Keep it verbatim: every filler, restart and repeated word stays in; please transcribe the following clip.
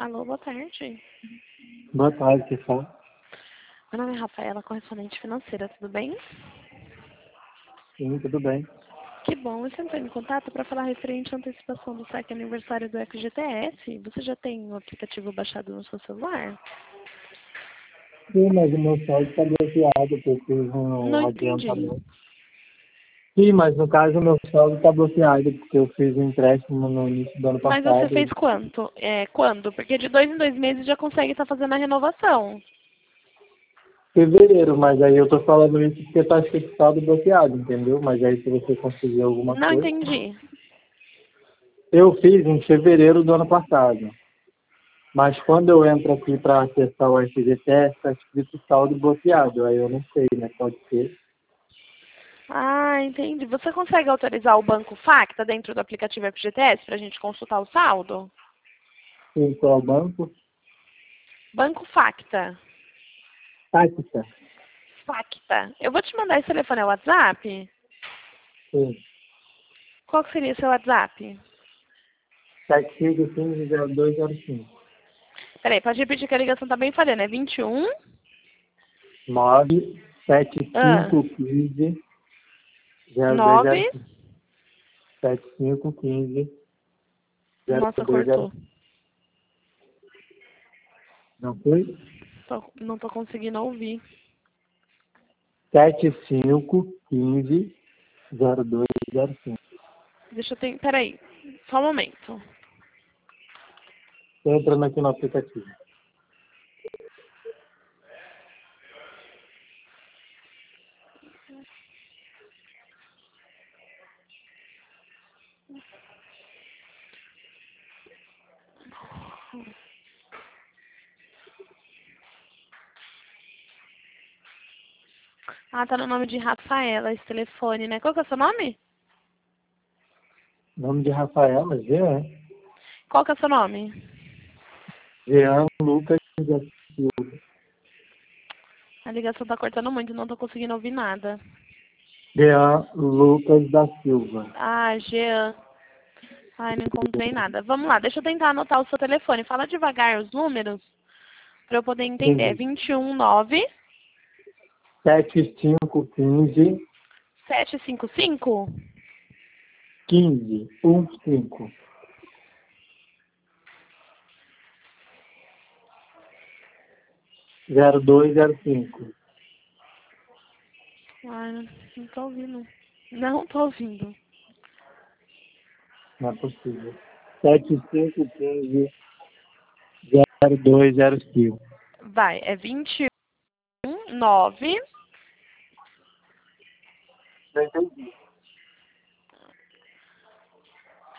Alô, boa tarde. Boa tarde, pessoal. Meu nome é Rafaela, correspondente financeira, tudo bem? Sim, tudo bem. Que bom, eu sempre em contato para falar referente à antecipação do saque aniversário do F G T S. Você já tem o aplicativo baixado no seu celular? Sim, mas o meu saldo está bloqueado, porque eu fiz Não um entendi. adiantamento. Sim, mas no caso o meu saldo está bloqueado, porque eu fiz um empréstimo no início do ano Mas você passado. fez quanto? É, quando? Porque de dois em dois meses já consegue estar fazendo a renovação. Fevereiro, mas aí eu tô falando isso porque tá escrito saldo bloqueado, entendeu? Mas aí se você conseguir alguma Não coisa. entendi. Eu fiz em fevereiro do ano passado. Mas quando eu entro aqui para acessar o F G T S, está escrito saldo bloqueado. Aí eu não sei, né? Pode ser. Ah, entendi. Você consegue autorizar o Banco Facta dentro do aplicativo F G T S para a gente consultar o saldo? Sim, qual banco? Banco Facta. Tática. Facta. Eu vou te mandar esse telefone ao WhatsApp. Sim. Qual que seria seu WhatsApp? sete cinco um cinco zero dois zero cinco. Peraí, pode repetir que a ligação tá bem falhando. É vinte e um? nove sete Ah, cinco um cinco zero dois zero nove? cinco. sete cinco um cinco zero Nossa, dois zero cortou. cinco. Não foi? Tô- não tô conseguindo ouvir. sete cinco um cinco zero dois zero cinco. Deixa eu ter... Peraí. Só um momento. Estou entrando aqui no aplicativo. Ah, tá no nome de Rafaela esse telefone, né? Qual que é o seu nome? Nome de Rafael, mas Jean. Qual que é o seu nome? Jean Lucas da Silva. A ligação tá cortando muito, não tô conseguindo ouvir nada. Jean Lucas da Silva. Ah, Jean. Ai, não encontrei nada. Vamos lá, deixa eu tentar anotar o seu telefone. Fala devagar os números para eu poder entender. É Sim. vinte e um nove sete cinco um cinco sete cinco cinco? quinze um cinco zero dois zero cinco. Ai, não, não tô ouvindo. Não tô ouvindo. Não é possível. sete cinco um cinco zero dois zero cinco. Vai, é vinte e um nove Não entendi.